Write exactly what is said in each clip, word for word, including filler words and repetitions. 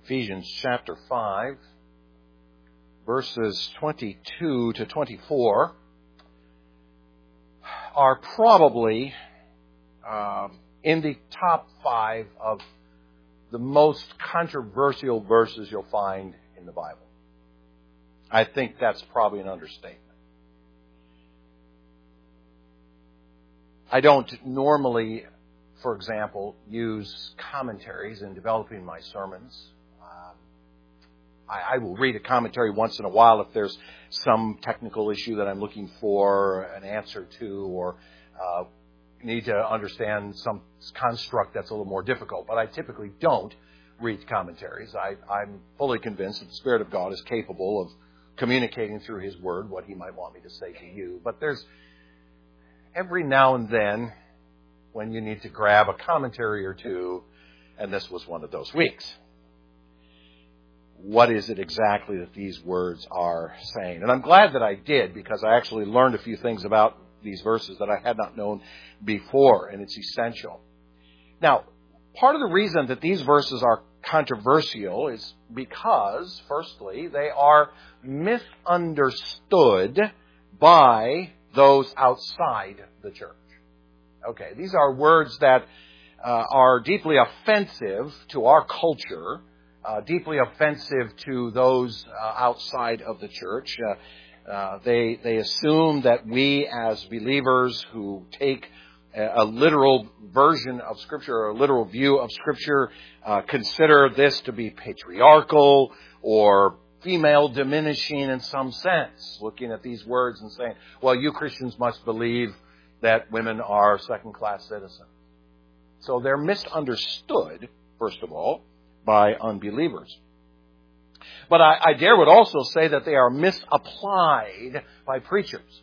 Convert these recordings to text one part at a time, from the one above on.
Ephesians chapter five, verses twenty-two to twenty-four, are probably uh, in the top five of the most controversial verses you'll find in the Bible. I think that's probably an understatement. I don't normally, for example, use commentaries in developing my sermons. Um, I, I will read a commentary once in a while if there's some technical issue that I'm looking for an answer to, or uh, need to understand some construct that's a little more difficult. But I typically don't read commentaries. I, I'm fully convinced that the Spirit of God is capable of communicating through His Word what He might want me to say to you. But there's every now and then when you need to grab a commentary or two, and this was one of those weeks. What is it exactly that these words are saying? And I'm glad that I did, because I actually learned a few things about these verses that I had not known before, and it's essential. Now, part of the reason that these verses are controversial is because, firstly, they are misunderstood by those outside the church. Okay, these are words that uh, are deeply offensive to our culture, uh, deeply offensive to those uh, outside of the church. Uh, uh, they they assume that we as believers who take a, a literal version of Scripture, or a literal view of Scripture, uh, consider this to be patriarchal or female diminishing in some sense, looking at these words and saying, well, you Christians must believe that women are second-class citizens. So they're misunderstood, first of all, by unbelievers. But I, I dare would also say that they are misapplied by preachers.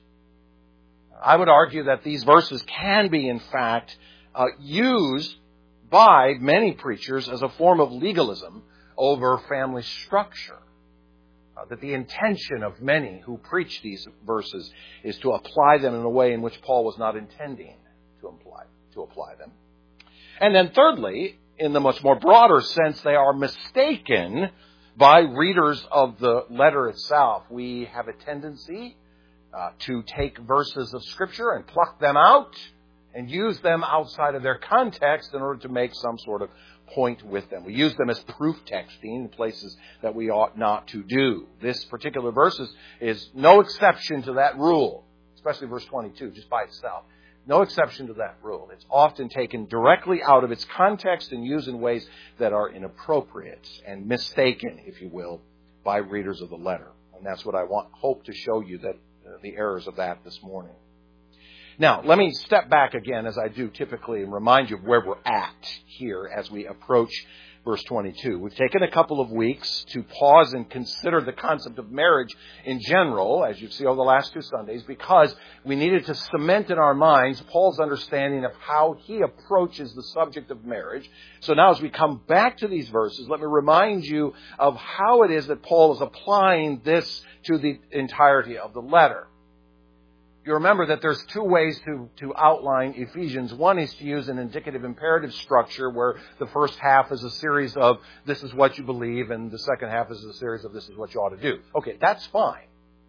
I would argue that these verses can be, in fact, uh, used by many preachers as a form of legalism over family structure. Uh, that the intention of many who preach these verses is to apply them in a way in which Paul was not intending to apply, to apply them. And then thirdly, in the much more broader sense, they are mistaken by readers of the letter itself. We have a tendency uh, to take verses of Scripture and pluck them out and use them outside of their context in order to make some sort of point with them. We use them as proof texting in places that we ought not to do. This particular verse is, is no exception to that rule, especially verse twenty-two, just by itself. No exception to that rule. It's often taken directly out of its context and used in ways that are inappropriate and mistaken, if you will, by readers of the letter. And that's what I want, hope to show you, that uh, the errors of that this morning. Now, let me step back again, as I do typically, and remind you of where we're at here as we approach verse twenty-two. We've taken a couple of weeks to pause and consider the concept of marriage in general, as you've seen over the last two Sundays, because we needed to cement in our minds Paul's understanding of how he approaches the subject of marriage. So now as we come back to these verses, let me remind you of how it is that Paul is applying this to the entirety of the letter. You remember that there's two ways to, to outline Ephesians. One is to use an indicative imperative structure where the first half is a series of this is what you believe, and the second half is a series of this is what you ought to do. Okay, that's fine.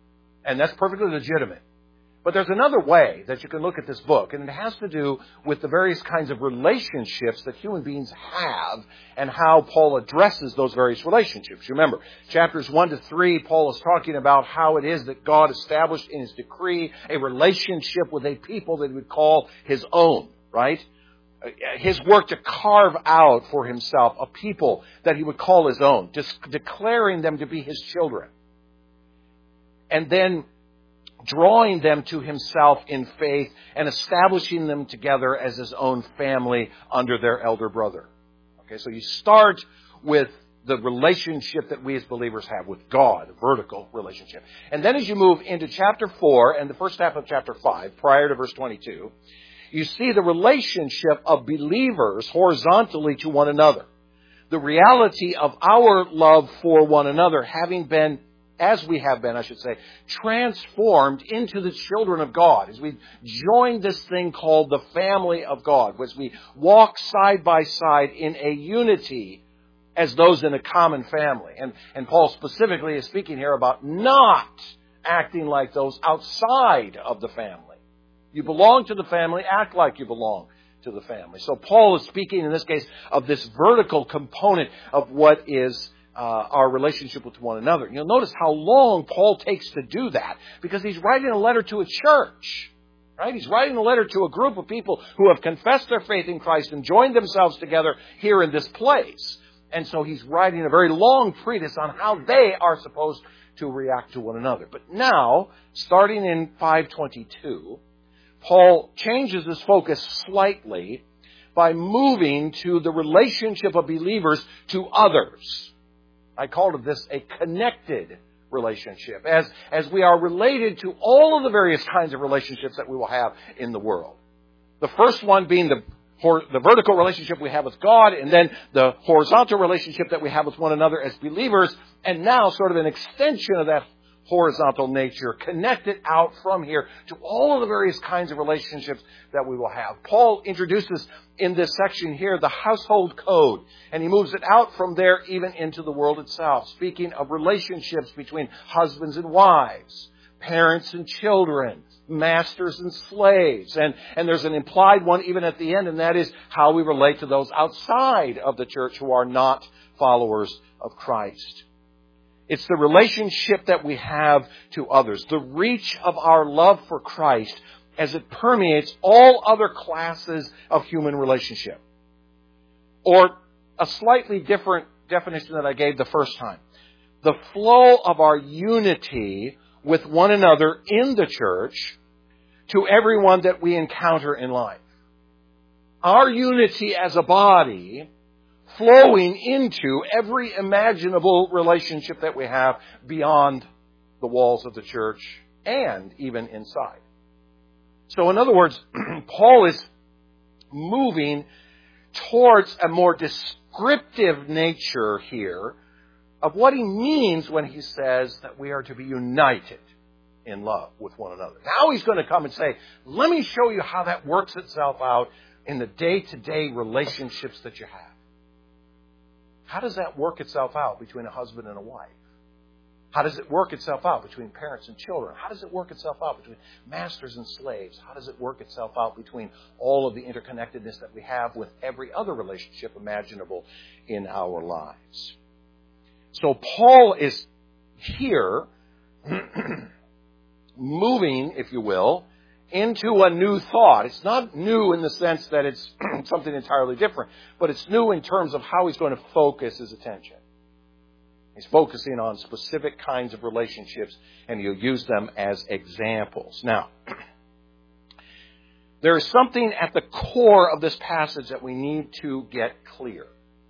And that's perfectly legitimate. But there's another way that you can look at this book, and it has to do with the various kinds of relationships that human beings have and how Paul addresses those various relationships. Remember, chapters one to three, Paul is talking about how it is that God established in His decree a relationship with a people that He would call His own, right? His work to carve out for Himself a people that He would call His own, just declaring them to be His children. And then drawing them to Himself in faith and establishing them together as His own family under their elder brother. Okay, so you start with the relationship that we as believers have with God, a vertical relationship. And then as you move into chapter four and the first half of chapter five, prior to verse twenty-two, you see the relationship of believers horizontally to one another. The reality of our love for one another having been, as we have been, I should say, transformed into the children of God. As we join this thing called the family of God, as we walk side by side in a unity as those in a common family. And, and Paul specifically is speaking here about not acting like those outside of the family. You belong to the family, act like you belong to the family. So Paul is speaking in this case of this vertical component of what is uh, our relationship with one another. You'll notice how long Paul takes to do that, because he's writing a letter to a church. Right? He's writing a letter to a group of people who have confessed their faith in Christ and joined themselves together here in this place. And so he's writing a very long treatise on how they are supposed to react to one another. But now, starting in five twenty-two, Paul changes his focus slightly by moving to the relationship of believers to others. I called this a connected relationship, as, as we are related to all of the various kinds of relationships that we will have in the world. The first one being the, the vertical relationship we have with God, and then the horizontal relationship that we have with one another as believers, and now sort of an extension of that horizontal nature, connected out from here to all of the various kinds of relationships that we will have. Paul introduces in this section here the household code, and he moves it out from there even into the world itself, speaking of relationships between husbands and wives, parents and children, masters and slaves. And, and there's an implied one even at the end, and that is how we relate to those outside of the church who are not followers of Christ. It's the relationship that we have to others, the reach of our love for Christ as it permeates all other classes of human relationship. Or a slightly different definition that I gave the first time. The flow of our unity with one another in the church to everyone that we encounter in life. Our unity as a body flowing into every imaginable relationship that we have beyond the walls of the church and even inside. So in other words, Paul is moving towards a more descriptive nature here of what he means when he says that we are to be united in love with one another. Now he's going to come and say, let me show you how that works itself out in the day-to-day relationships that you have. How does that work itself out between a husband and a wife? How does it work itself out between parents and children? How does it work itself out between masters and slaves? How does it work itself out between all of the interconnectedness that we have with every other relationship imaginable in our lives? So Paul is here moving, if you will, into a new thought. It's not new in the sense that it's something entirely different, but it's new in terms of how he's going to focus his attention. He's focusing on specific kinds of relationships, and he'll use them as examples. Now, there is something at the core of this passage that we need to get clear.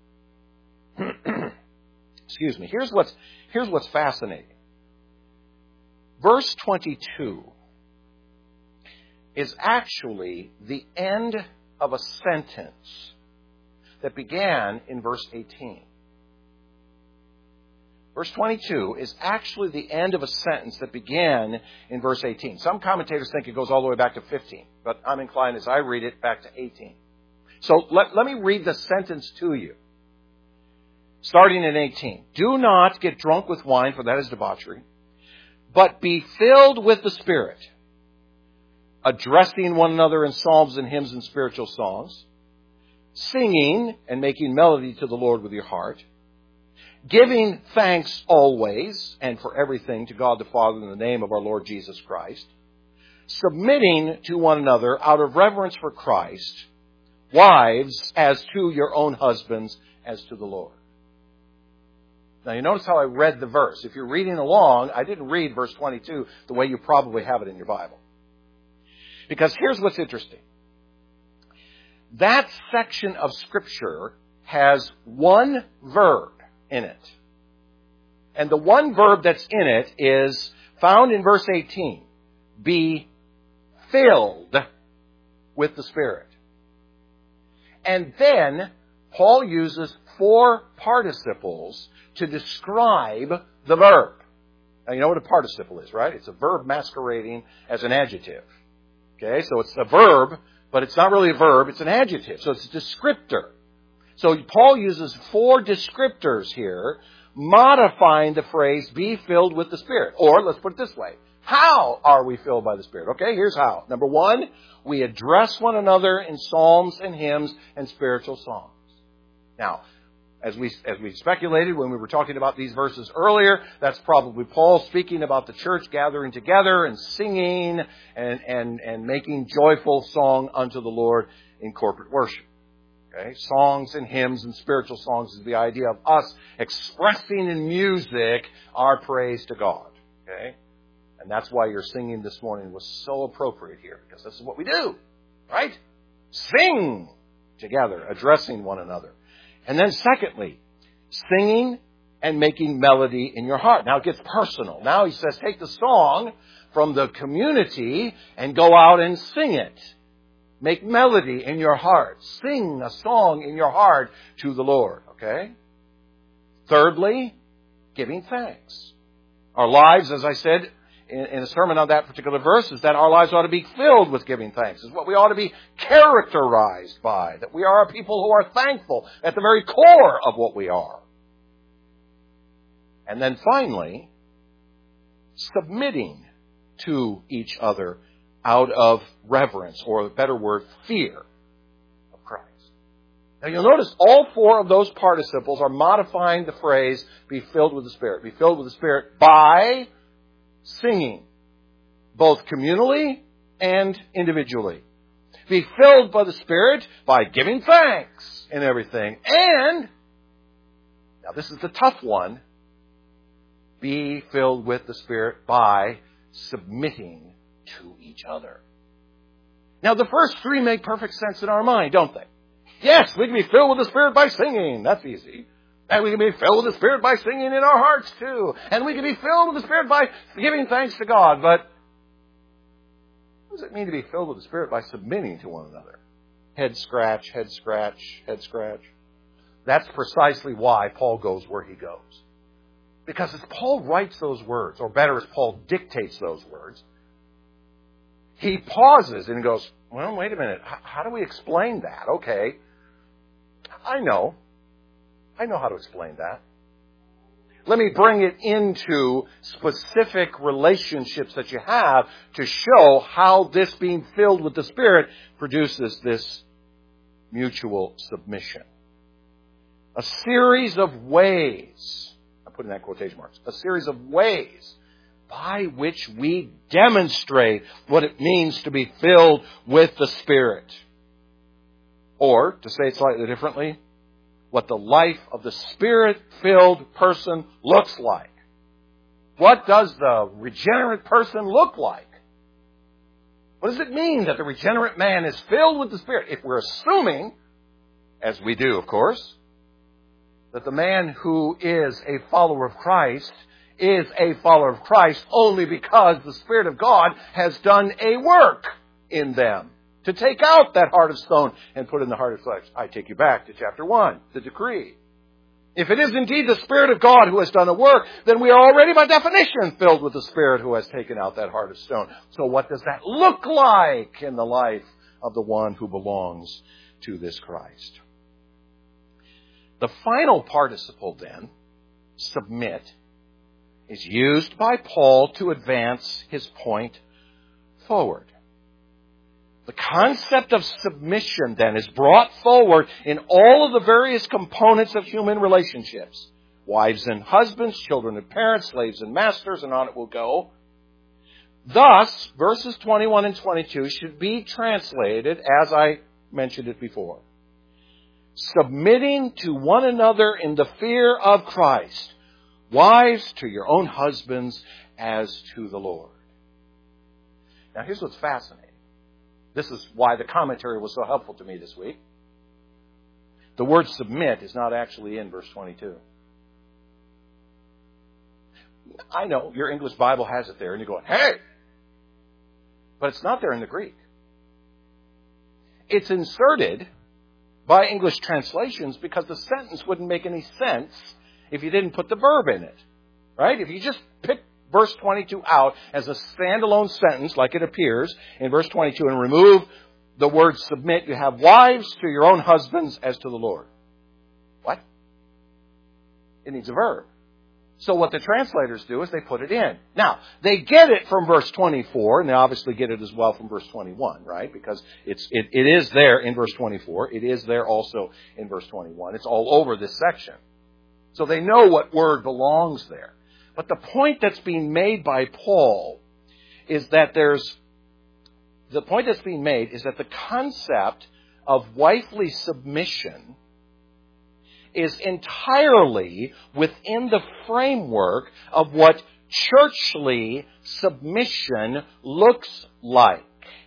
Excuse me. Here's what's, here's what's fascinating. Verse twenty-two is actually the end of a sentence that began in verse eighteen. Verse twenty-two is actually the end of a sentence that began in verse eighteen. Some commentators think it goes all the way back to fifteen, but I'm inclined as I read it back to eighteen. So let, let me read the sentence to you. Starting in eighteen. Do not get drunk with wine, for that is debauchery, but be filled with the Spirit, addressing one another in psalms and hymns and spiritual songs, singing and making melody to the Lord with your heart, giving thanks always and for everything to God the Father in the name of our Lord Jesus Christ, submitting to one another out of reverence for Christ, wives as to your own husbands as to the Lord. Now you notice how I read the verse. If you're reading along, I didn't read verse twenty-two the way you probably have it in your Bible. Because here's what's interesting. That section of Scripture has one verb in it. And the one verb that's in it is found in verse eighteen. Be filled with the Spirit. And then Paul uses four participles to describe the verb. Now you know what a participle is, right? It's a verb masquerading as an adjective. Okay, so it's a verb, but it's not really a verb, it's an adjective. So it's a descriptor. So Paul uses four descriptors here, modifying the phrase, be filled with the Spirit. Or, let's put it this way, how are we filled by the Spirit? Okay, here's how. Number one, we address one another in psalms and hymns and spiritual songs. Now, as we as we speculated when we were talking about these verses earlier, that's probably Paul speaking about the church gathering together and singing and, and, and making joyful song unto the Lord in corporate worship. Okay? Songs and hymns and spiritual songs is the idea of us expressing in music our praise to God. Okay? And that's why your singing this morning was so appropriate here, because this is what we do, right? Sing together, addressing one another. And then secondly, singing and making melody in your heart. Now it gets personal. Now he says, take the song from the community and go out and sing it. Make melody in your heart. Sing a song in your heart to the Lord. Okay? Thirdly, giving thanks. Our lives, as I said in, in a sermon on that particular verse, is that our lives ought to be filled with giving thanks. Is what we ought to be characterized by. That we are a people who are thankful at the very core of what we are. And then finally, submitting to each other out of reverence, or a better word, fear of Christ. Now you'll notice all four of those participles are modifying the phrase, be filled with the Spirit. Be filled with the Spirit by singing, both communally and individually. Be filled by the Spirit by giving thanks in everything. And, now this is the tough one, be filled with the Spirit by submitting to each other. Now the first three make perfect sense in our mind, don't they? Yes, we can be filled with the Spirit by singing. That's easy. And we can be filled with the Spirit by singing in our hearts too. And we can be filled with the Spirit by giving thanks to God. But what does it mean to be filled with the Spirit by submitting to one another? Head scratch, head scratch, head scratch. That's precisely why Paul goes where he goes. Because as Paul writes those words, or better, as Paul dictates those words, he pauses and goes, well, wait a minute. How, how do we explain that? Okay. I know. I know how to explain that. Let me bring it into specific relationships that you have to show how this being filled with the Spirit produces this mutual submission. A series of ways, I put in that quotation marks, a series of ways by which we demonstrate what it means to be filled with the Spirit. Or, to say it slightly differently, what the life of the Spirit-filled person looks like. What does the regenerate person look like? What does it mean that the regenerate man is filled with the Spirit? If we're assuming, as we do, of course, that the man who is a follower of Christ is a follower of Christ only because the Spirit of God has done a work in them to take out that heart of stone and put in the heart of flesh. I take you back to chapter one, the decree. If it is indeed the Spirit of God who has done a work, then we are already by definition filled with the Spirit who has taken out that heart of stone. So what does that look like in the life of the one who belongs to this Christ? The final participle then, submit, is used by Paul to advance his point forward. The concept of submission then is brought forward in all of the various components of human relationships. Wives and husbands, children and parents, slaves and masters, and on it will go. Thus, verses twenty-one and twenty-two should be translated as I mentioned it before. Submitting to one another in the fear of Christ. Wives, to your own husbands as to the Lord. Now here's what's fascinating. This is why the commentary was so helpful to me this week. The word submit is not actually in verse twenty-two. I know your English Bible has it there and you're going, hey! But it's not there in the Greek. It's inserted by English translations because the sentence wouldn't make any sense if you didn't put the verb in it. Right? If you just pick verse twenty-two out as a standalone sentence like it appears in verse twenty-two and remove the word submit, you have wives to your own husbands as to the Lord. What? It needs a verb. So what the translators do is they put it in. Now, they get it from verse twenty-four, and they obviously get it as well from verse twenty-one, right? Because it's it, it is there in verse twenty-four. It is there also in verse twenty-one. It's all over this section. So they know what word belongs there. But the point that's being made by Paul is that there's, the point that's being made is that the concept of wifely submission is entirely within the framework of what churchly submission looks like.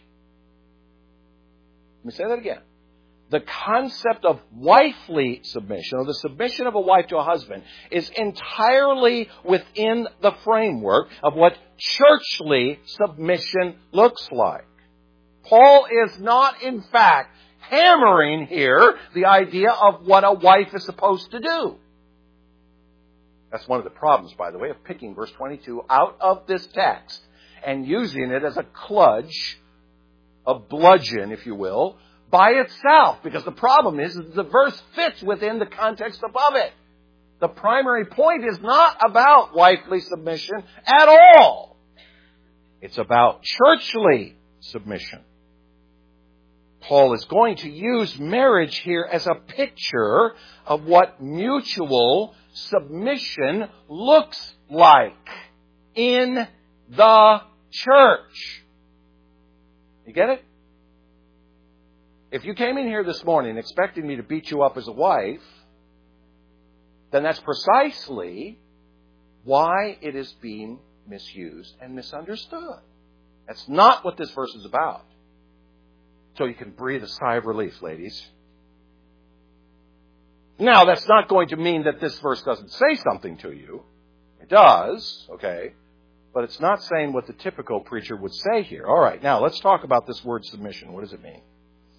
Let me say that again. The concept of wifely submission, or the submission of a wife to a husband, is entirely within the framework of what churchly submission looks like. Paul is not, in fact, hammering here the idea of what a wife is supposed to do. That's one of the problems, by the way, of picking verse twenty-two out of this text and using it as a kludge, a bludgeon, if you will, by itself. Because the problem is that the verse fits within the context above it. The primary point is not about wifely submission at all. It's about churchly submission. Paul is going to use marriage here as a picture of what mutual submission looks like in the church. You get it? If you came in here this morning expecting me to beat you up as a wife, then that's precisely why it is being misused and misunderstood. That's not what this verse is about. So you can breathe a sigh of relief, ladies. Now, that's not going to mean that this verse doesn't say something to you. It does, okay? But it's not saying what the typical preacher would say here. All right, now let's talk about this word submission. What does it mean?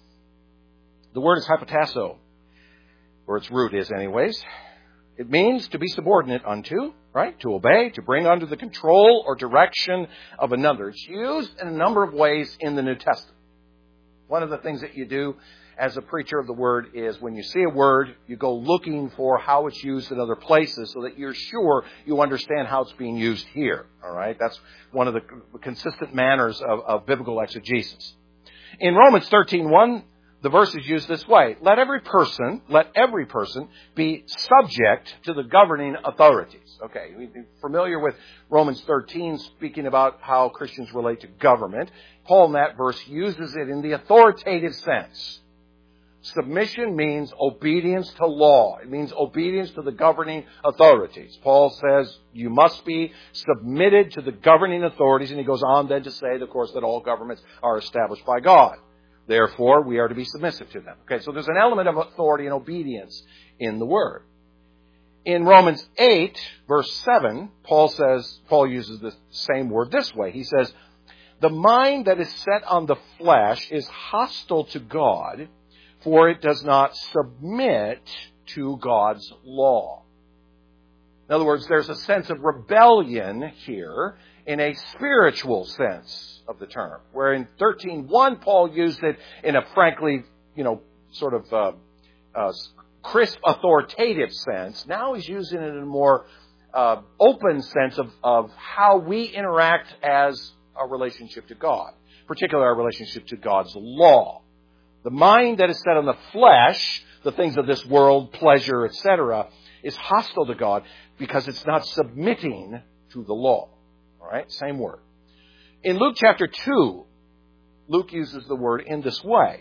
The word is hypotasso, or its root is anyways. It means to be subordinate unto, right? To obey, to bring under the control or direction of another. It's used in a number of ways in the New Testament. One of the things that you do as a preacher of the word is when you see a word, you go looking for how it's used in other places so that you're sure you understand how it's being used here. All right? That's one of the consistent manners of, of biblical exegesis. In Romans thirteen one, the verse is used this way. Let every person, let every person be subject to the governing authorities. Okay, we're familiar with Romans thirteen speaking about how Christians relate to government. Paul in that verse uses it in the authoritative sense. Submission means obedience to law. It means obedience to the governing authorities. Paul says you must be submitted to the governing authorities, and he goes on then to say, of course, that all governments are established by God. Therefore, we are to be submissive to them. Okay, so there's an element of authority and obedience in the word. In Romans eight, verse seven, Paul says, Paul uses the same word this way. He says, the mind that is set on the flesh is hostile to God, for it does not submit to God's law. In other words, there's a sense of rebellion here in a spiritual sense of the term. Where in thirteen one, Paul used it in a frankly, you know, sort of uh, uh, crisp, authoritative sense. Now he's using it in a more uh, open sense of, of how we interact as a relationship to God, particularly our relationship to God's law. The mind that is set on the flesh, the things of this world, pleasure, et cetera, is hostile to God because it's not submitting to the law. All right, same word. In Luke chapter two, Luke uses the word in this way.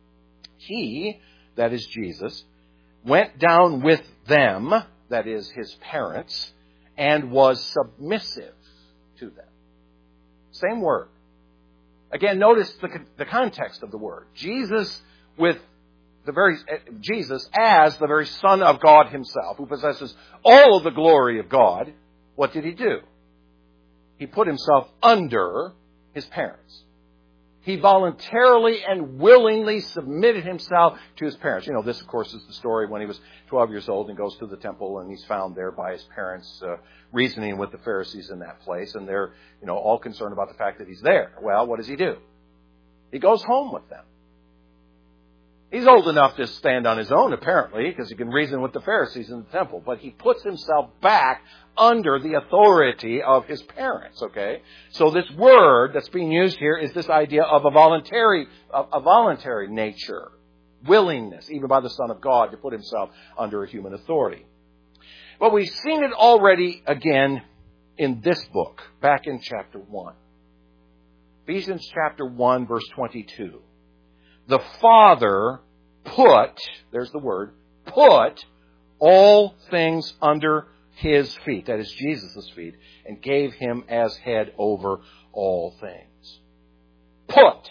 He, that is Jesus, went down with them, that is his parents, and was submissive to them. Same word. Again, notice the, the context of the word. Jesus with the very, Jesus as the very Son of God himself, who possesses all of the glory of God, what did he do? He put himself under his parents. He voluntarily and willingly submitted himself to his parents. You know, this, of course, is the story when he was twelve years old and goes to the temple and he's found there by his parents uh, reasoning with the Pharisees in that place. And they're, you know, all concerned about the fact that he's there. Well, what does he do? He goes home with them. He's old enough to stand on his own, apparently, because he can reason with the Pharisees in the temple. But he puts himself back under the authority of his parents, okay? So this word that's being used here is this idea of a voluntary, a voluntary nature, willingness, even by the Son of God, to put himself under a human authority. But we've seen it already again in this book, back in chapter one. Ephesians chapter one, verse twenty-two. The Father put, there's the word, put all things under his feet, that is Jesus' feet, and gave him as head over all things. Put.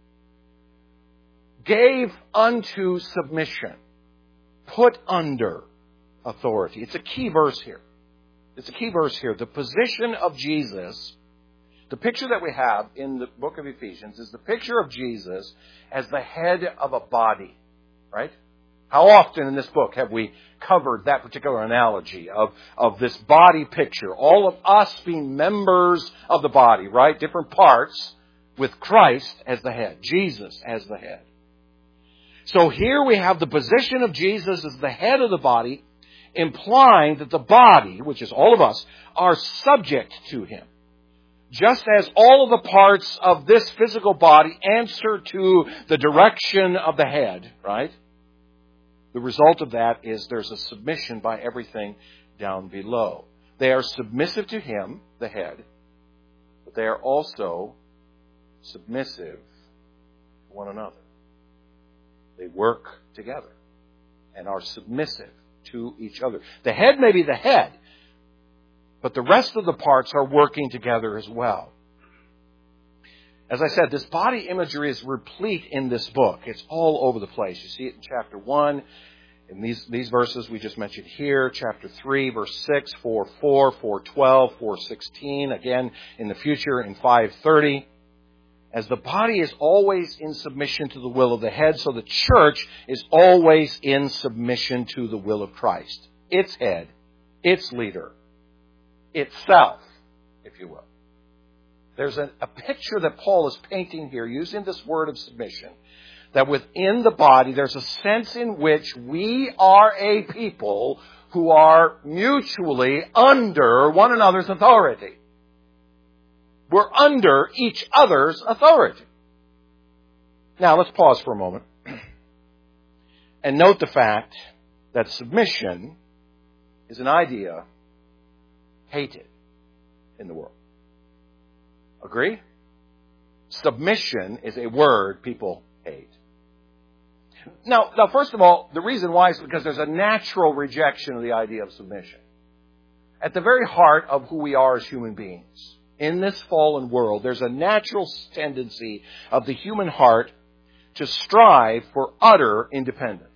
Gave unto submission. Put under authority. It's a key verse here. It's a key verse here. The position of Jesus, the picture that we have in the book of Ephesians is the picture of Jesus as the head of a body, right? How often in this book have we covered that particular analogy of, of this body picture? All of us being members of the body, right? Different parts with Christ as the head, Jesus as the head. So here we have the position of Jesus as the head of the body, implying that the body, which is all of us, are subject to him. Just as all of the parts of this physical body answer to the direction of the head, right? The result of that is there's a submission by everything down below. They are submissive to him, the head, but they are also submissive to one another. They work together and are submissive to each other. The head may be the head, but the rest of the parts are working together as well. As I said, this body imagery is replete in this book. It's all over the place. You see it in chapter one, in these, these verses we just mentioned here, chapter three, verse six, four four, four twelve, four sixteen, again in the future in five thirty. As the body is always in submission to the will of the head, so the church is always in submission to the will of Christ. Its head, its leader, itself, if you will. There's a, a picture that Paul is painting here using this word of submission. That within the body there's a sense in which we are a people who are mutually under one another's authority. We're under each other's authority. Now let's pause for a moment and note the fact that submission is an idea hated in the world. Agree? Submission is a word people hate. Now, now, first of all, the reason why is because there's a natural rejection of the idea of submission. At the very heart of who we are as human beings, in this fallen world, there's a natural tendency of the human heart to strive for utter independence.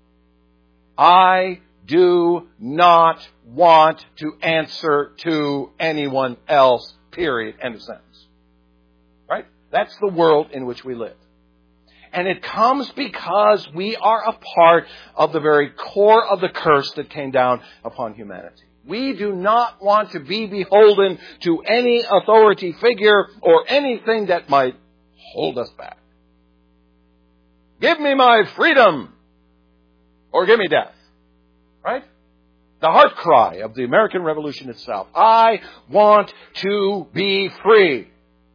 I do not want to answer to anyone else, period, end of sentence. Right? That's the world in which we live. And it comes because we are a part of the very core of the curse that came down upon humanity. We do not want to be beholden to any authority figure or anything that might hold us back. Give me my freedom or give me death. Right? The heart cry of the American Revolution itself. I want to be free.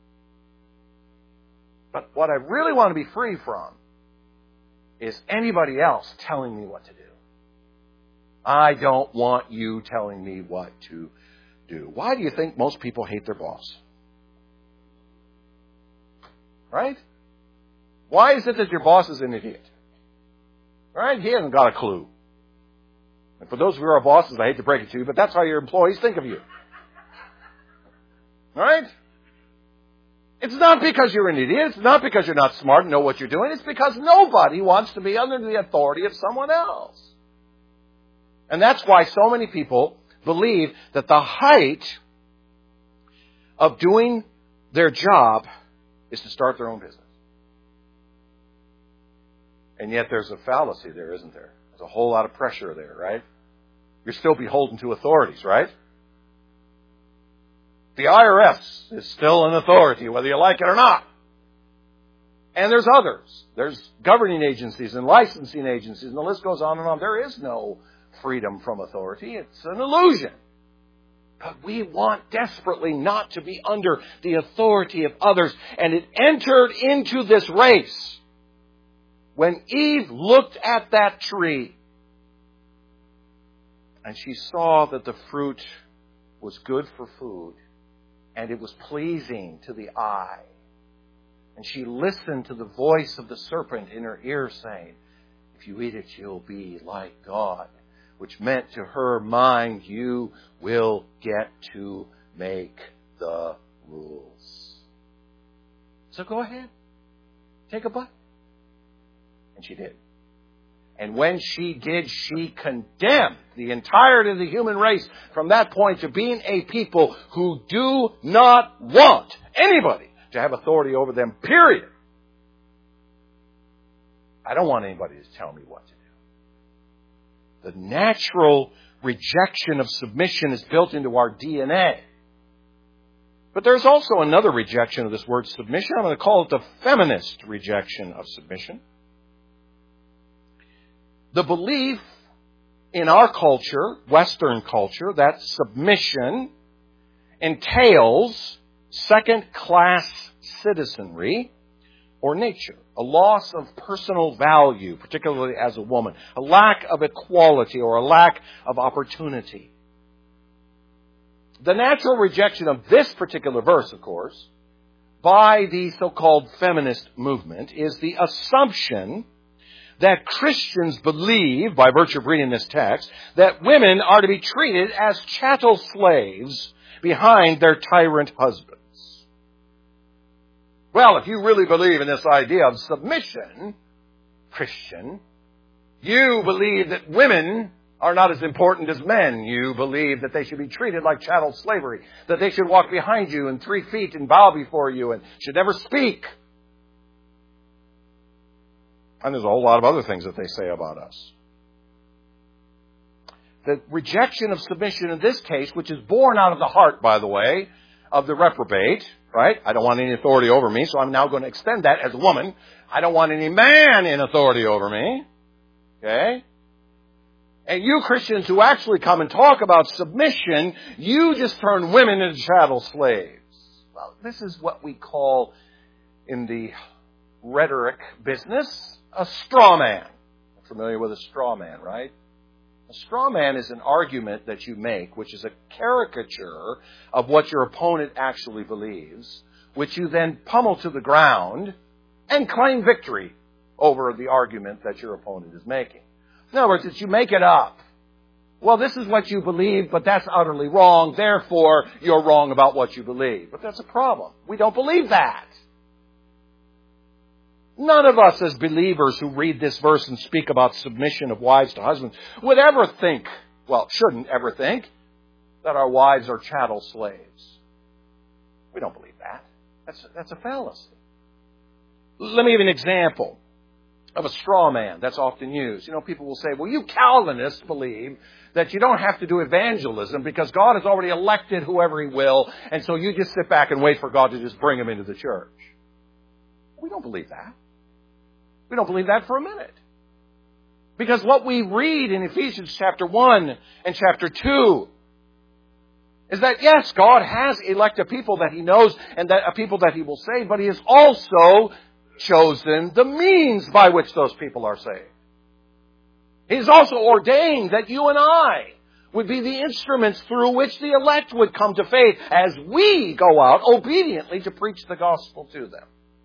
But what I really want to be free from is anybody else telling me what to do. I don't want you telling me what to do. Why do you think most people hate their boss? Right? Why is it that your boss is an idiot? Right? He hasn't got a clue. And for those who are bosses, I hate to break it to you, but that's how your employees think of you. Right? It's not because you're an idiot. It's not because you're not smart and know what you're doing. It's because nobody wants to be under the authority of someone else. And that's why so many people believe that the height of doing their job is to start their own business. And yet there's a fallacy there, isn't there? There's a whole lot of pressure there, right? You're still beholden to authorities, right? The I R S is still an authority, whether you like it or not. And there's others. There's governing agencies and licensing agencies, and the list goes on and on. There is no freedom from authority. It's an illusion. But we want desperately not to be under the authority of others. And it entered into this race when Eve looked at that tree and she saw that the fruit was good for food and it was pleasing to the eye. And she listened to the voice of the serpent in her ear saying, if you eat it, you'll be like God. Which meant to her mind, you will get to make the rules. So go ahead. Take a bite. And she did. And when she did, she condemned the entirety of the human race from that point to being a people who do not want anybody to have authority over them, period. I don't want anybody to tell me what to do. The natural rejection of submission is built into our D N A. But there's also another rejection of this word submission. I'm going to call it the feminist rejection of submission. The belief in our culture, Western culture, that submission entails second-class citizenry or nature, a loss of personal value, particularly as a woman, a lack of equality or a lack of opportunity. The natural rejection of this particular verse, of course, by the so-called feminist movement is the assumption that Christians believe, by virtue of reading this text, that women are to be treated as chattel slaves behind their tyrant husbands. Well, if you really believe in this idea of submission, Christian, you believe that women are not as important as men. You believe that they should be treated like chattel slavery, that they should walk behind you in three feet and bow before you and should never speak. And there's a whole lot of other things that they say about us. The rejection of submission in this case, which is born out of the heart, by the way, of the reprobate, right? I don't want any authority over me, so I'm now going to extend that as a woman. I don't want any man in authority over me. Okay? And you Christians who actually come and talk about submission, you just turn women into chattel slaves. Well, this is what we call in the rhetoric business a straw man. You're familiar with a straw man, right? A straw man is an argument that you make, which is a caricature of what your opponent actually believes, which you then pummel to the ground and claim victory over the argument that your opponent is making. In other words, it's you make it up. Well, this is what you believe, but that's utterly wrong. Therefore, you're wrong about what you believe. But that's a problem. We don't believe that. None of us as believers who read this verse and speak about submission of wives to husbands would ever think, well, shouldn't ever think, that our wives are chattel slaves. We don't believe that. That's, that's a fallacy. Let me give you an example of a straw man that's often used. You know, people will say, well, you Calvinists believe that you don't have to do evangelism because God has already elected whoever He will, and so you just sit back and wait for God to just bring them into the church. We don't believe that. We don't believe that for a minute. Because what we read in Ephesians chapter one and chapter two is that, yes, God has elected people that He knows and that a people that He will save, but He has also chosen the means by which those people are saved. He's also ordained that you and I would be the instruments through which the elect would come to faith as we go out obediently to preach the gospel to them.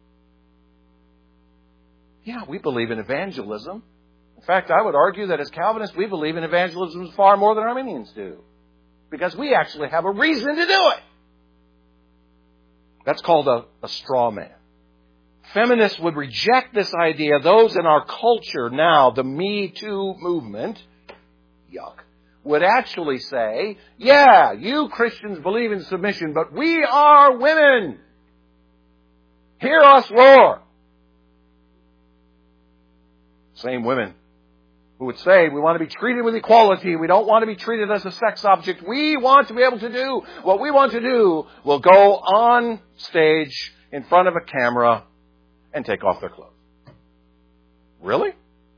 Yeah, we believe in evangelism. In fact, I would argue that as Calvinists, we believe in evangelism far more than Arminians do. Because we actually have a reason to do it. That's called a, a straw man. Feminists would reject this idea. Those in our culture now, the Me Too movement, yuck, would actually say, yeah, you Christians believe in submission, but we are women. Hear us roar. Same women who would say, we want to be treated with equality. We don't want to be treated as a sex object. We want to be able to do what we want to do. We'll go on stage in front of a camera and take off their clothes. Really?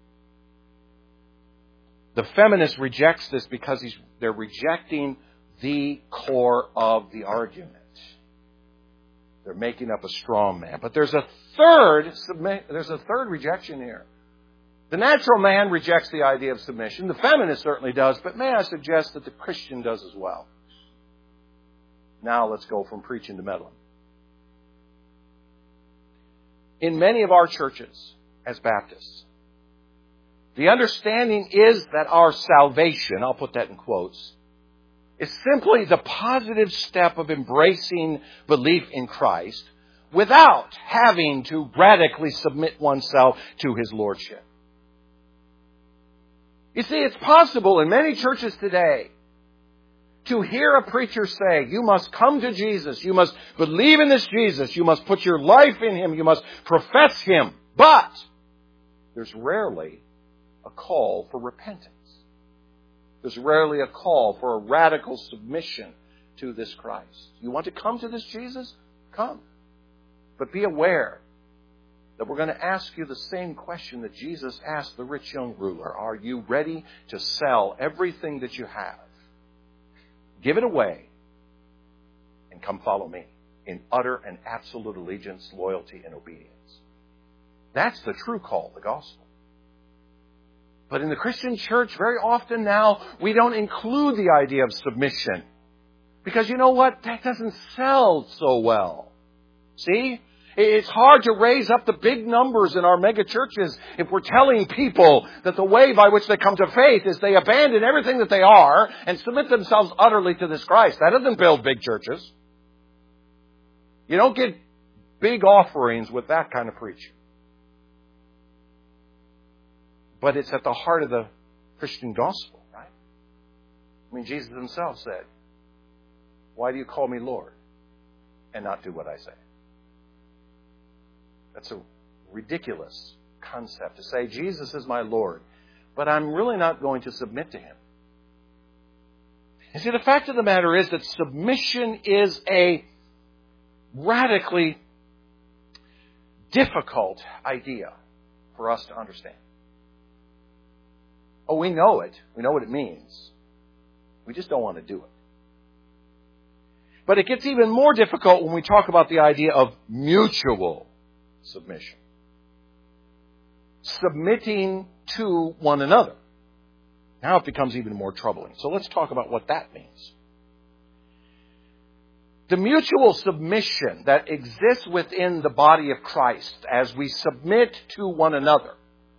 The feminist rejects this because he's, they're rejecting the core of the argument. They're making up a straw man. But there's a third there's a third rejection here. The natural man rejects the idea of submission. The feminist certainly does, but may I suggest that the Christian does as well. Now let's go from preaching to meddling. In many of our churches, as Baptists, the understanding is that our salvation, I'll put that in quotes, is simply the positive step of embracing belief in Christ without having to radically submit oneself to His Lordship. You see, it's possible in many churches today to hear a preacher say, you must come to Jesus, you must believe in this Jesus, you must put your life in Him, you must profess Him. But there's rarely a call for repentance. There's rarely a call for a radical submission to this Christ. You want to come to this Jesus? Come. But be aware that we're going to ask you the same question that Jesus asked the rich young ruler. Are you ready to sell everything that you have? Give it away and come follow me in utter and absolute allegiance, loyalty, and obedience. That's the true call of the gospel. But in the Christian church, very often now, we don't include the idea of submission. Because you know what? That doesn't sell so well. See? It's hard to raise up the big numbers in our mega churches if we're telling people that the way by which they come to faith is they abandon everything that they are and submit themselves utterly to this Christ. That doesn't build big churches. You don't get big offerings with that kind of preaching. But it's at the heart of the Christian gospel, right? I mean, Jesus Himself said, why do you call me Lord and not do what I say? That's a ridiculous concept to say, Jesus is my Lord, but I'm really not going to submit to Him. You see, the fact of the matter is that submission is a radically difficult idea for us to understand. Oh, we know it. We know what it means. We just don't want to do it. But it gets even more difficult when we talk about the idea of mutual submission. Submitting to one another. Now it becomes even more troubling. So let's talk about what that means. The mutual submission that exists within the body of Christ as we submit to one another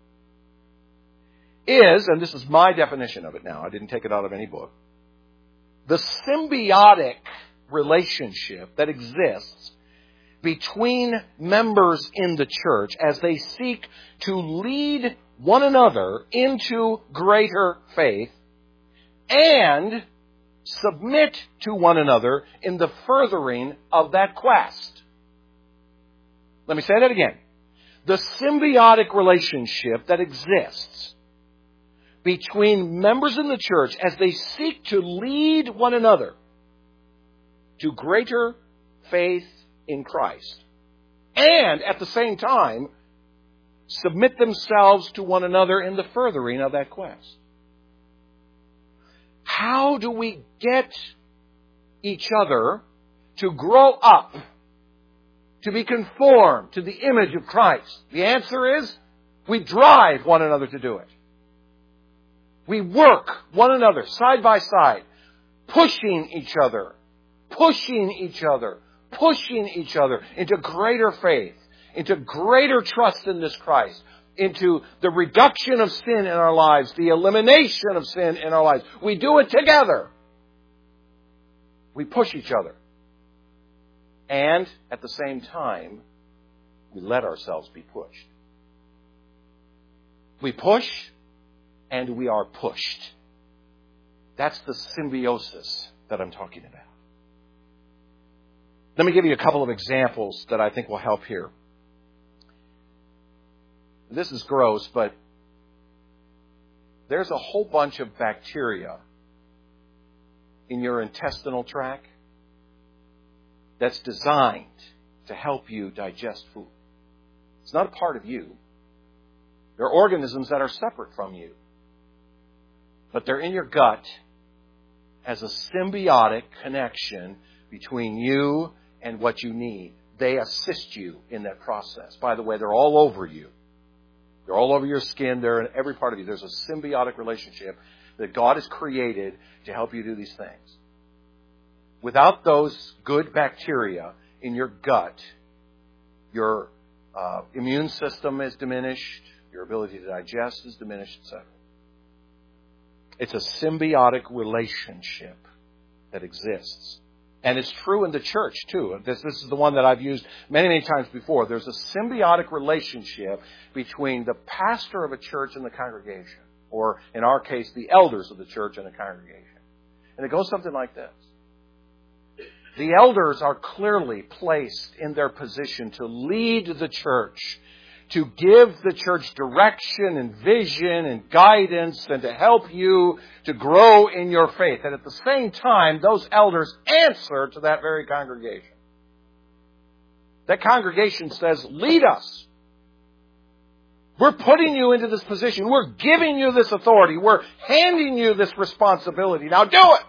is, and this is my definition of it now, I didn't take it out of any book, the symbiotic relationship that exists between members in the church as they seek to lead one another into greater faith and submit to one another in the furthering of that quest. Let me say that again. The symbiotic relationship that exists between members in the church as they seek to lead one another to greater faith in Christ, and at the same time submit themselves to one another in the furthering of that quest. How do we get each other to grow up, to be conformed to the image of Christ? The answer is, we drive one another to do it. We work one another side by side, pushing each other, pushing each other, pushing each other into greater faith, into greater trust in this Christ, into the reduction of sin in our lives, the elimination of sin in our lives. We do it together. We push each other. And at the same time, we let ourselves be pushed. We push and we are pushed. That's the symbiosis that I'm talking about. Let me give you a couple of examples that I think will help here. This is gross, but there's a whole bunch of bacteria in your intestinal tract that's designed to help you digest food. It's not a part of you. They're organisms that are separate from you. But they're in your gut as a symbiotic connection between you and what you need. They assist you in that process. By the way, they're all over you. They're all over your skin. They're in every part of you. There's a symbiotic relationship that God has created to help you do these things. Without those good bacteria in your gut, your uh, immune system is diminished, your ability to digest is diminished, et cetera. It's a symbiotic relationship that exists. And it's true in the church, too. This, this is the one that I've used many, many times before. There's a symbiotic relationship between the pastor of a church and the congregation. Or, in our case, the elders of the church and the congregation. And it goes something like this. The elders are clearly placed in their position to lead the church, to give the church direction and vision and guidance, and to help you to grow in your faith. And at the same time, those elders answer to that very congregation. That congregation says, lead us. We're putting you into this position. We're giving you this authority. We're handing you this responsibility. Now do it.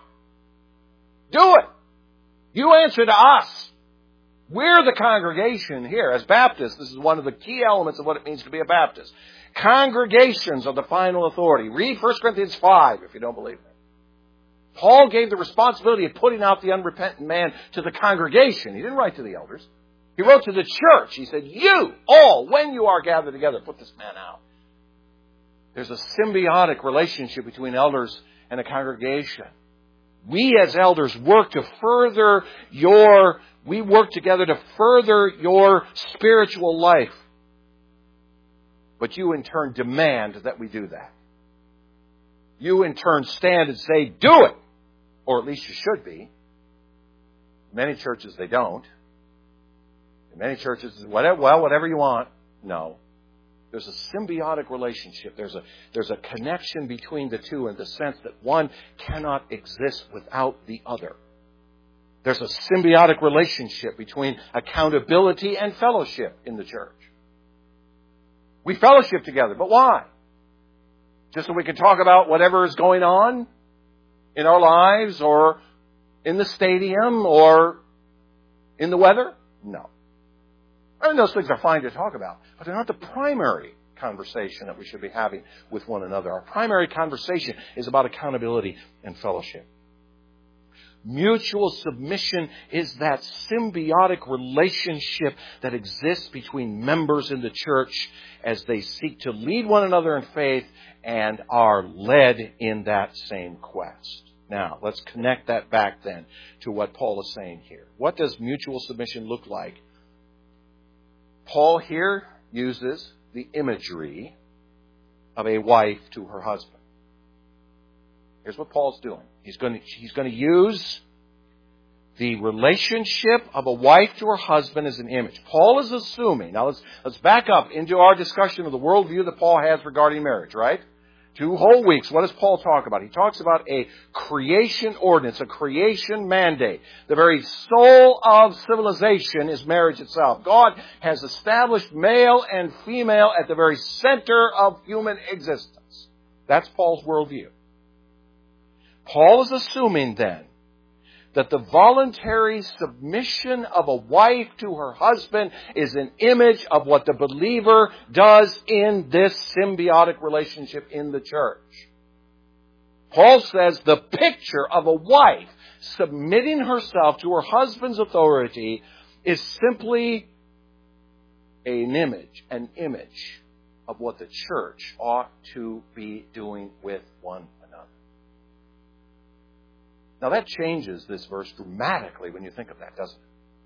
Do it. You answer to us. We're the congregation here. As Baptists, this is one of the key elements of what it means to be a Baptist. Congregations are the final authority. Read First Corinthians five if you don't believe me. Paul gave the responsibility of putting out the unrepentant man to the congregation. He didn't write to the elders. He wrote to the church. He said, you all, when you are gathered together, put this man out. There's a symbiotic relationship between elders and a congregation. We as elders work to further your, we work together to further your spiritual life. But you in turn demand that we do that. You in turn stand and say, do it! Or at least you should be. In many churches they don't. In many churches, whatever, well, whatever you want. No. There's a symbiotic relationship. There's a, there's a connection between the two in the sense that one cannot exist without the other. There's a symbiotic relationship between accountability and fellowship in the church. We fellowship together, but why? Just so we can talk about whatever is going on in our lives or in the stadium or in the weather? No. I mean, those things are fine to talk about, but they're not the primary conversation that we should be having with one another. Our primary conversation is about accountability and fellowship. Mutual submission is that symbiotic relationship that exists between members in the church as they seek to lead one another in faith and are led in that same quest. Now, let's connect that back then to what Paul is saying here. What does mutual submission look like? Paul here uses the imagery of a wife to her husband. Here's what Paul's doing. He's going to, he's going to use the relationship of a wife to her husband as an image. Paul is assuming, now let's, let's back up into our discussion of the worldview that Paul has regarding marriage, right? Two whole weeks. What does Paul talk about? He talks about a creation ordinance, a creation mandate. The very soul of civilization is marriage itself. God has established male and female at the very center of human existence. That's Paul's worldview. Paul is assuming then that the voluntary submission of a wife to her husband is an image of what the believer does in this symbiotic relationship in the church. Paul says the picture of a wife submitting herself to her husband's authority is simply an image, an image of what the church ought to be doing with one another. Now that changes this verse dramatically when you think of that, doesn't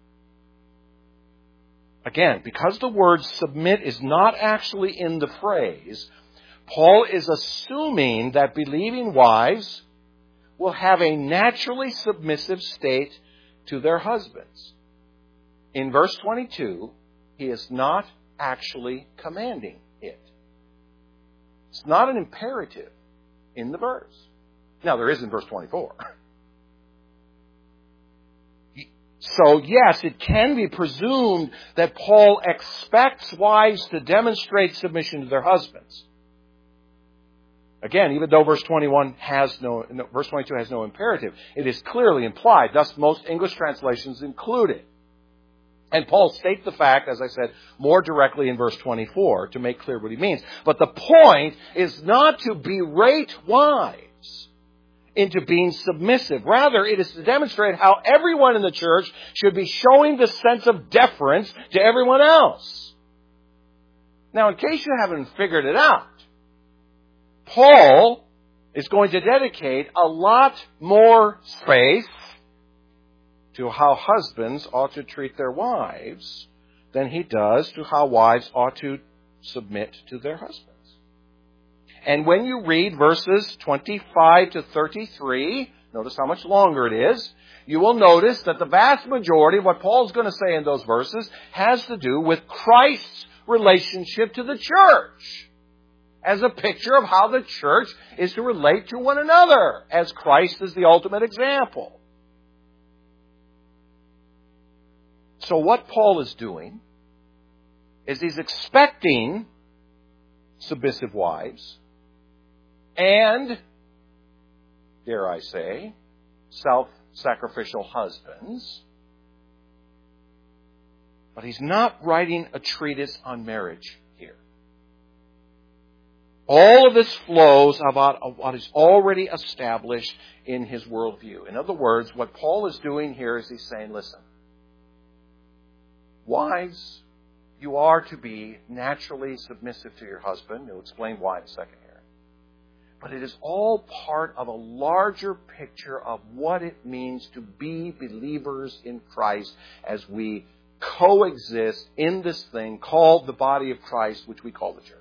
it? Again, because the word submit is not actually in the phrase, Paul is assuming that believing wives will have a naturally submissive state to their husbands. In verse twenty-two, he is not actually commanding it. It's not an imperative in the verse. Now, there is in verse twenty-four. So, yes, it can be presumed that Paul expects wives to demonstrate submission to their husbands. Again, even though verse twenty-one has no, no, verse twenty-two has no imperative, it is clearly implied. Thus, most English translations include it. And Paul states the fact, as I said, more directly in verse twenty-four to make clear what he means. But the point is not to berate wives into being submissive. Rather, it is to demonstrate how everyone in the church should be showing the sense of deference to everyone else. Now, in case you haven't figured it out, Paul is going to dedicate a lot more space to how husbands ought to treat their wives than he does to how wives ought to submit to their husbands. And when you read verses twenty-five to thirty-three, notice how much longer it is, you will notice that the vast majority of what Paul's going to say in those verses has to do with Christ's relationship to the church, as a picture of how the church is to relate to one another, as Christ is the ultimate example. So what Paul is doing is he's expecting submissive wives and, dare I say, self-sacrificial husbands. But he's not writing a treatise on marriage here. All of this flows about what is already established in his worldview. In other words, what Paul is doing here is he's saying, listen, wives, you are to be naturally submissive to your husband. He'll explain why in a second here. But it is all part of a larger picture of what it means to be believers in Christ as we coexist in this thing called the body of Christ, which we call the church.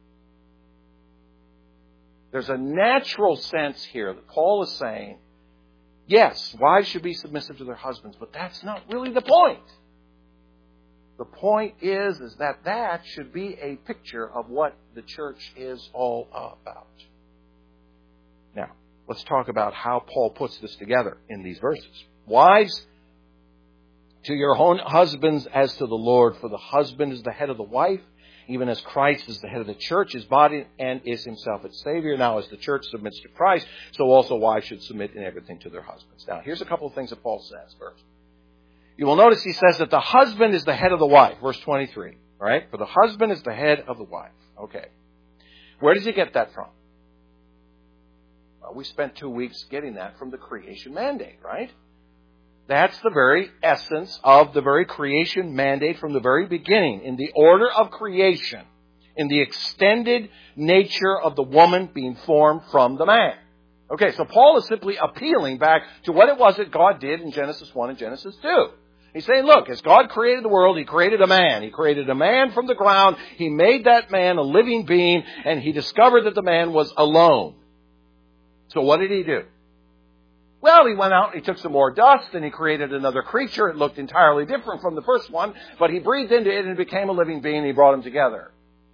There's a natural sense here that Paul is saying, yes, wives should be submissive to their husbands, but that's not really the point. The point is, is that that should be a picture of what the church is all about. Now, let's talk about how Paul puts this together in these verses. Wives, to your own husbands as to the Lord, for the husband is the head of the wife, even as Christ is the head of the church, his body, and is himself its Savior. Now, as the church submits to Christ, so also wives should submit in everything to their husbands. Now, here's a couple of things that Paul says first. You will notice he says that the husband is the head of the wife, verse twenty-three. All right? For the husband is the head of the wife. Okay. Where does he get that from? Well, we spent two weeks getting that from the creation mandate, right? That's the very essence of the very creation mandate from the very beginning. In the order of creation, in the extended nature of the woman being formed from the man. Okay, so Paul is simply appealing back to what it was that God did in Genesis one and Genesis two. He's saying, look, as God created the world, He created a man. He created a man from the ground. He made that man a living being, and He discovered that the man was alone. So what did He do? Well, He went out and He took some more dust and He created another creature. It looked entirely different from the first one, but He breathed into it and it became a living being and He brought them together.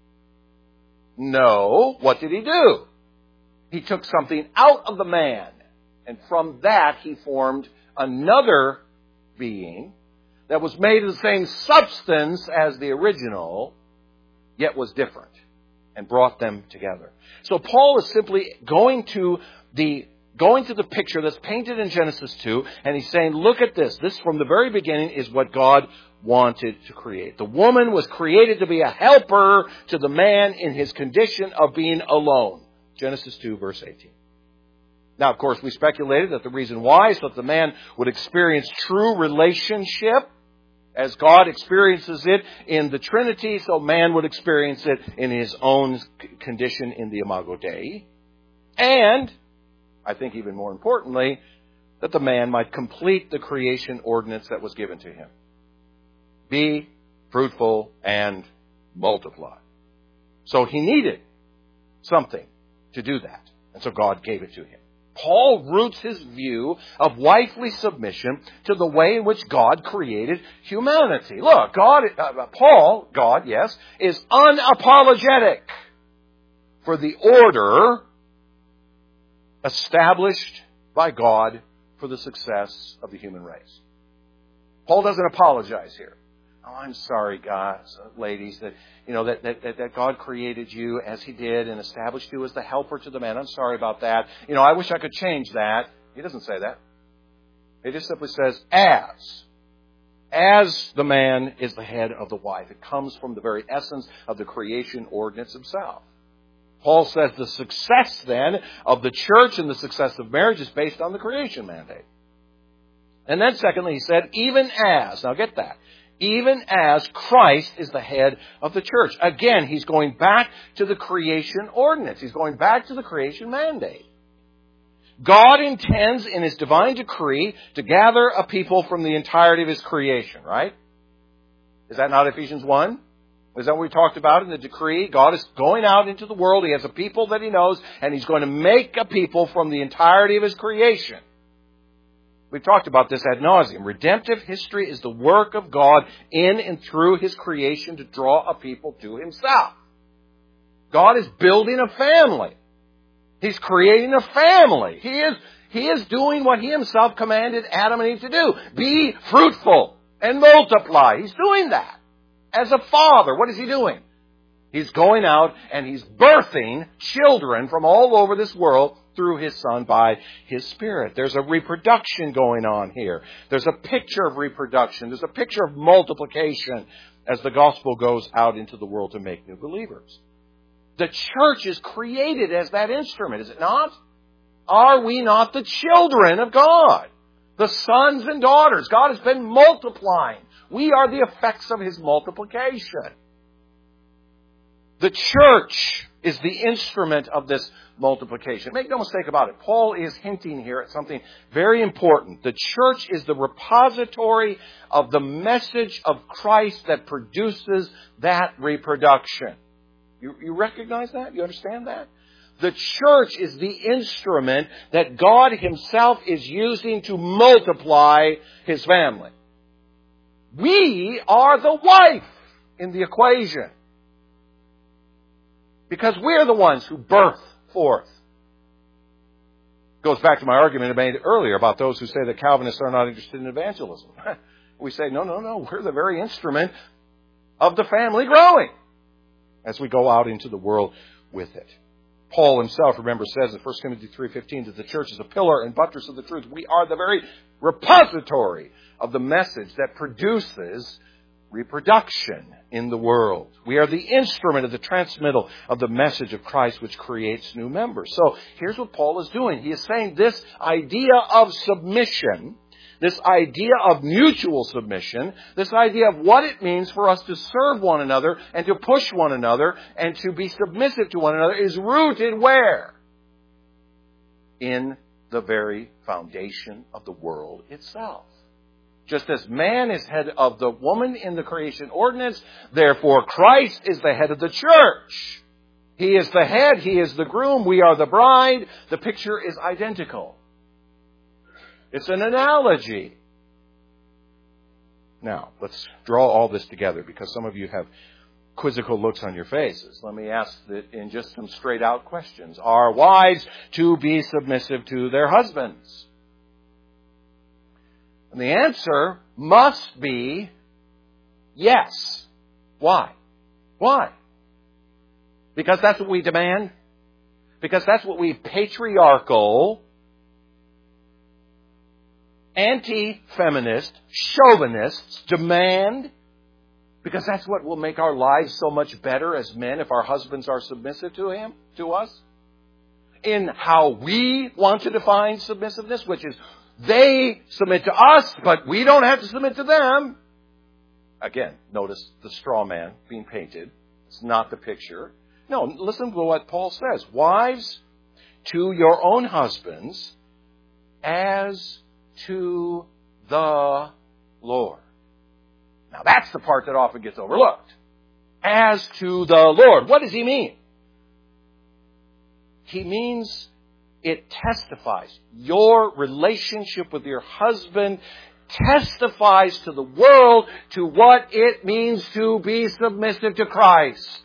No. What did He do? He took something out of the man, and from that He formed another being that was made of the same substance as the original, yet was different, and brought them together. So Paul is simply going to the going to the picture that's painted in Genesis two, and he's saying, look at this. This from the very beginning is what God wanted to create. The woman was created to be a helper to the man in his condition of being alone. Genesis two, verse eighteen. Now, of course, we speculated that the reason why is that the man would experience true relationship as God experiences it in the Trinity, so man would experience it in his own condition in the Imago Dei. And, I think even more importantly, that the man might complete the creation ordinance that was given to him. Be fruitful and multiply. So he needed something to do that. And so God gave it to him. Paul roots his view of wifely submission to the way in which God created humanity. Look, God, uh, Paul, God, yes, is unapologetic for the order established by God for the success of the human race. Paul doesn't apologize here. Oh, I'm sorry, guys, ladies, that you know that, that that God created you as He did and established you as the helper to the man. I'm sorry about that. You know, I wish I could change that. He doesn't say that. He just simply says, as. As the man is the head of the wife. It comes from the very essence of the creation ordinance himself. Paul says the success then of the church and the success of marriage is based on the creation mandate. And then secondly, he said, even as. Now get that. Even as Christ is the head of the church. Again, he's going back to the creation ordinance. He's going back to the creation mandate. God intends in His divine decree to gather a people from the entirety of His creation, right? Is that not Ephesians one? Is that what we talked about in the decree? God is going out into the world. He has a people that He knows, and He's going to make a people from the entirety of His creation. We've talked about this ad nauseum. Redemptive history is the work of God in and through His creation to draw a people to Himself. God is building a family. He's creating a family. He is, he is doing what He Himself commanded Adam and Eve to do. Be fruitful and multiply. He's doing that. As a father, what is He doing? He's going out and He's birthing children from all over this world through His Son by His Spirit. There's a reproduction going on here. There's a picture of reproduction. There's a picture of multiplication as the gospel goes out into the world to make new believers. The church is created as that instrument, is it not? Are we not the children of God? The sons and daughters. God has been multiplying. We are the effects of His multiplication. The church is the instrument of this multiplication. Make no mistake about it. Paul is hinting here at something very important. The church is the repository of the message of Christ that produces that reproduction. You, you recognize that? You understand that? The church is the instrument that God Himself is using to multiply His family. We are the wife in the equation. Because we're the ones who birth forth. Goes back to my argument I made earlier about those who say that Calvinists are not interested in evangelism. We say, no, no, no, we're the very instrument of the family growing as we go out into the world with it. Paul himself, remember, says in First Timothy three fifteen that the church is a pillar and buttress of the truth. We are the very repository of the message that produces reproduction in the world. We are the instrument of the transmittal of the message of Christ which creates new members. So here's what Paul is doing. He is saying this idea of submission, this idea of mutual submission, this idea of what it means for us to serve one another and to push one another and to be submissive to one another is rooted where? In the very foundation of the world itself. Just as man is head of the woman in the creation ordinance, therefore Christ is the head of the church. He is the head, He is the groom, we are the bride. The picture is identical. It's an analogy. Now, let's draw all this together because some of you have quizzical looks on your faces. Let me ask that in just some straight out questions. Are wives to be submissive to their husbands? And the answer must be yes. Why? Why? Because that's what we demand? Because that's what we patriarchal, anti-feminist, chauvinists demand? Because that's what will make our lives so much better as men if our husbands are submissive to him, to us? In how we want to define submissiveness, which is they submit to us, but we don't have to submit to them. Again, notice the straw man being painted. It's not the picture. No, listen to what Paul says. Wives, to your own husbands, as to the Lord. Now that's the part that often gets overlooked. As to the Lord. What does he mean? He means it testifies. Your relationship with your husband testifies to the world to what it means to be submissive to Christ.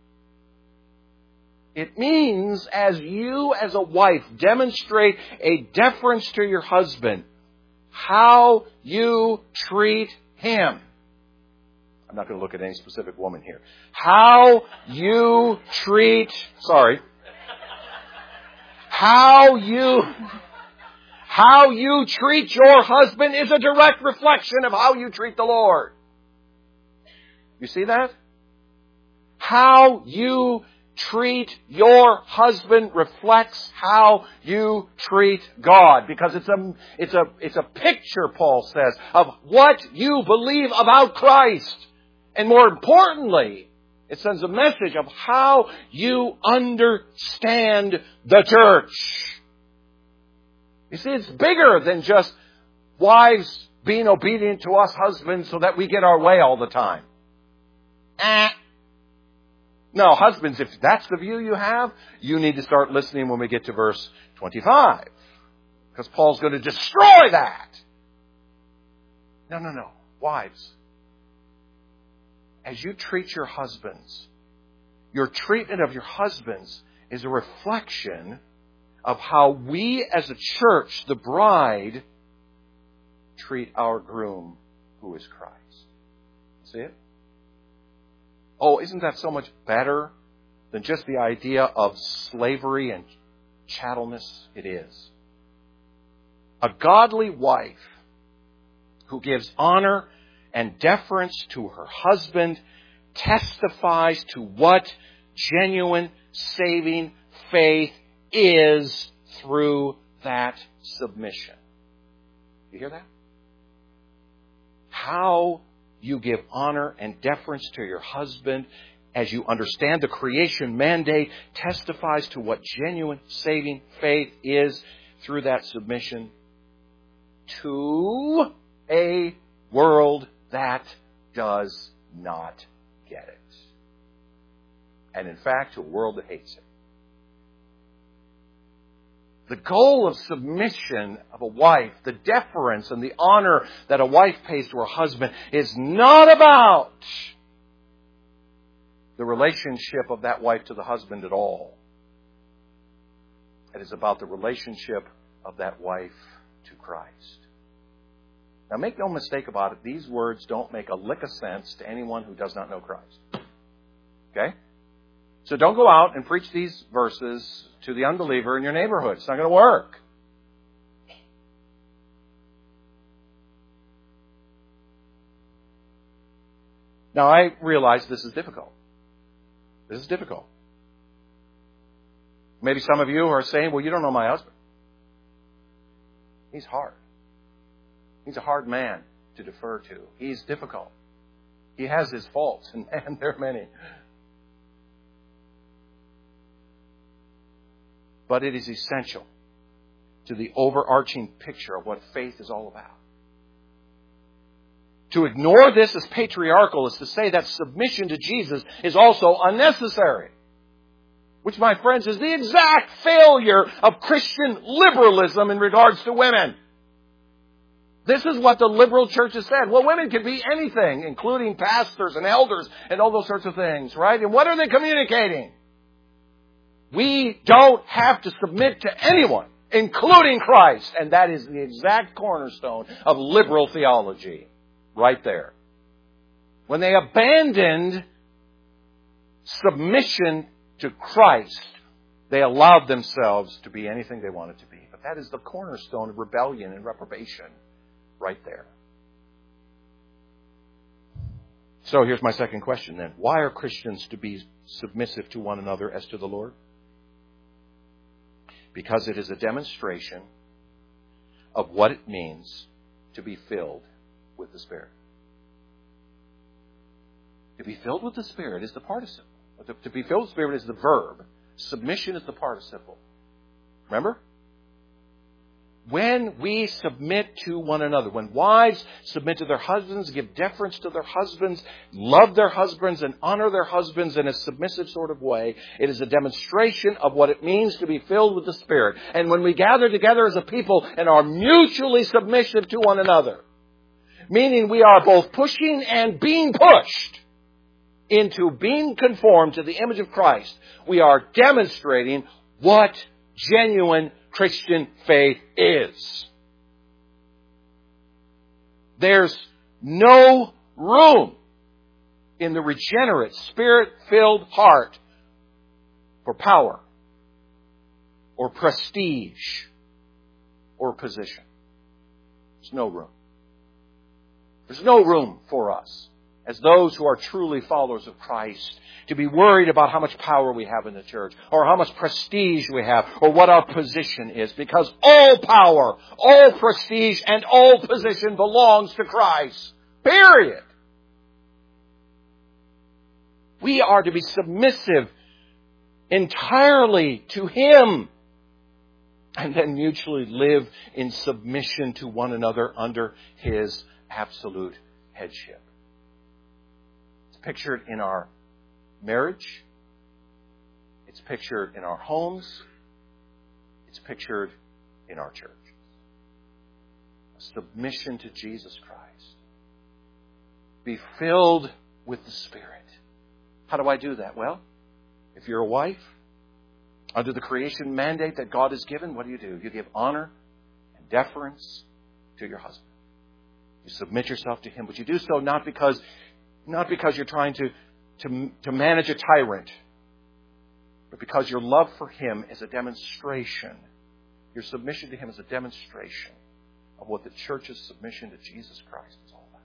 It means as you as a wife demonstrate a deference to your husband, how you treat him. I'm not going to look at any specific woman here. How you treat, sorry, how you, how you treat your husband is a direct reflection of how you treat the Lord. You see that? How you treat your husband reflects how you treat God. Because it's a, it's a, it's a picture, Paul says, of what you believe about Christ. And more importantly, it sends a message of how you understand the church. You see, it's bigger than just wives being obedient to us husbands so that we get our way all the time. Eh. No, husbands, if that's the view you have, you need to start listening when we get to verse twenty-five. Because Paul's going to destroy that. No, no, no. Wives, as you treat your husbands, your treatment of your husbands is a reflection of how we as a church, the bride, treat our groom, who is Christ. See it? Oh, isn't that so much better than just the idea of slavery and chattelness? It is. A godly wife who gives honor and deference to her husband testifies to what genuine saving faith is through that submission. You hear that? How you give honor and deference to your husband as you understand the creation mandate testifies to what genuine saving faith is through that submission to a world that does not get it. And in fact, to a world that hates it. The goal of submission of a wife, the deference and the honor that a wife pays to her husband, is not about the relationship of that wife to the husband at all. It is about the relationship of that wife to Christ. Now, make no mistake about it, these words don't make a lick of sense to anyone who does not know Christ. Okay? So don't go out and preach these verses to the unbeliever in your neighborhood. It's not going to work. Now, I realize this is difficult. This is difficult. Maybe some of you are saying, well, you don't know my husband. He's hard. He's a hard man to defer to. He's difficult. He has his faults, and man, there are many. But it is essential to the overarching picture of what faith is all about. To ignore this as patriarchal is to say that submission to Jesus is also unnecessary. Which, my friends, is the exact failure of Christian liberalism in regards to women. This is what the liberal church has said. Well, women can be anything, including pastors and elders and all those sorts of things, right? And what are they communicating? We don't have to submit to anyone, including Christ. And that is the exact cornerstone of liberal theology, right there. When they abandoned submission to Christ, they allowed themselves to be anything they wanted to be. But that is the cornerstone of rebellion and reprobation, right there. So here's my second question then. Why are Christians to be submissive to one another as to the Lord? Because it is a demonstration of what it means to be filled with the Spirit. To be filled with the Spirit is the participle. To be filled with the Spirit is the verb. Submission is the participle. Remember? When we submit to one another, when wives submit to their husbands, give deference to their husbands, love their husbands, and honor their husbands in a submissive sort of way, it is a demonstration of what it means to be filled with the Spirit. And when we gather together as a people and are mutually submissive to one another, meaning we are both pushing and being pushed into being conformed to the image of Christ, we are demonstrating what genuine Christian faith is. There's no room in the regenerate, Spirit-filled heart for power or prestige or position. There's no room. There's no room for us as those who are truly followers of Christ to be worried about how much power we have in the church or how much prestige we have or what our position is, because all power, all prestige, and all position belongs to Christ. Period. We are to be submissive entirely to Him and then mutually live in submission to one another under His absolute headship. It's pictured in our marriage. It's pictured in our homes. It's pictured in our church. A submission to Jesus Christ. Be filled with the Spirit. How do I do that? Well, if you're a wife, under the creation mandate that God has given, what do you do? You give honor and deference to your husband. You submit yourself to him, but you do so not because, not because you're trying to, to, to manage a tyrant, but because your love for him is a demonstration. Your submission to him is a demonstration of what the church's submission to Jesus Christ is all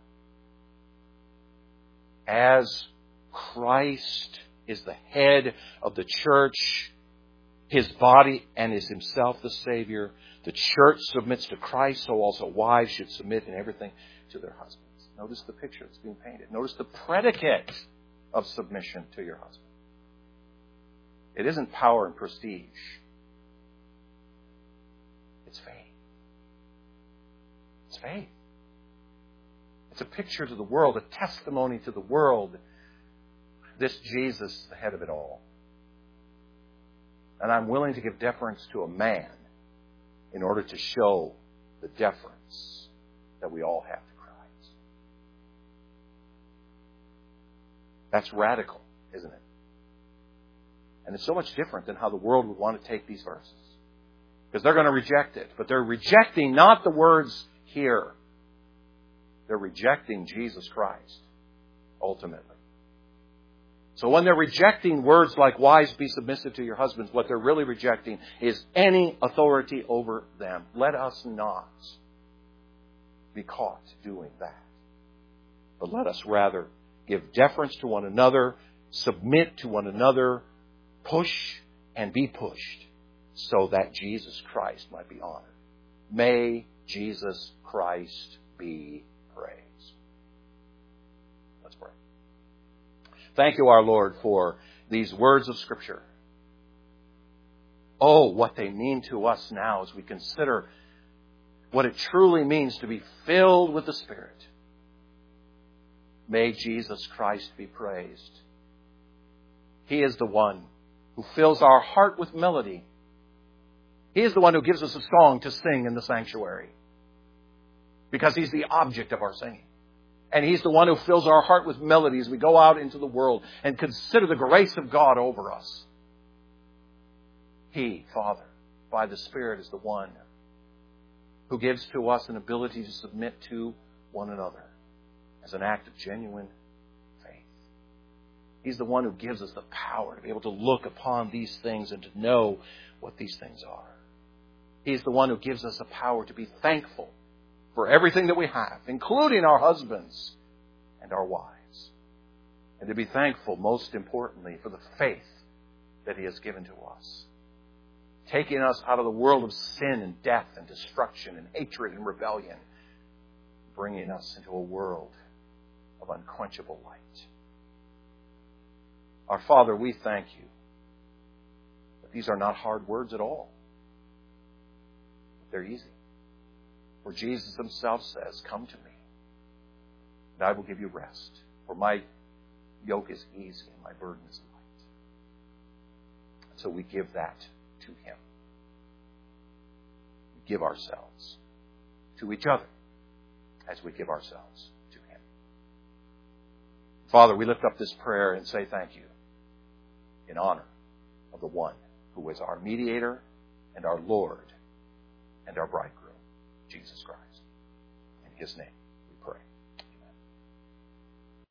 about. As Christ is the head of the church, His body, and is Himself the Savior, the church submits to Christ, so also wives should submit in everything to their husbands. Notice the picture that's being painted. Notice the predicate of submission to your husband. It isn't power and prestige. It's faith. It's faith. It's a picture to the world, a testimony to the world. This Jesus, the head of it all. And I'm willing to give deference to a man in order to show the deference that we all have to Christ. That's radical, isn't it? And it's so much different than how the world would want to take these verses. Because they're going to reject it. But they're rejecting not the words here. They're rejecting Jesus Christ, ultimately. So when they're rejecting words like, wives, be submissive to your husbands, what they're really rejecting is any authority over them. Let us not be caught doing that. But let us rather give deference to one another, submit to one another, push and be pushed, so that Jesus Christ might be honored. May Jesus Christ be praised. Let's pray. Thank you, our Lord, for these words of Scripture. Oh, what they mean to us now as we consider what it truly means to be filled with the Spirit. May Jesus Christ be praised. He is the one who fills our heart with melody. He is the one who gives us a song to sing in the sanctuary, because He's the object of our singing. And He's the one who fills our heart with melody as we go out into the world and consider the grace of God over us. He, Father, by the Spirit, is the one who gives to us an ability to submit to one another as an act of genuine faith. He's the one who gives us the power to be able to look upon these things and to know what these things are. He's the one who gives us the power to be thankful for everything that we have, including our husbands and our wives. And to be thankful, most importantly, for the faith that He has given to us, taking us out of the world of sin and death and destruction and hatred and rebellion, bringing us into a world of unquenchable light. Our Father, we thank You that these are not hard words at all, but they're easy. For Jesus Himself says, come to me, and I will give you rest. For my yoke is easy and my burden is light. So we give that to Him. We give ourselves to each other as we give ourselves to Him. Father, we lift up this prayer and say thank You in honor of the one who is our mediator and our Lord and our bridegroom, Jesus Christ. In His name.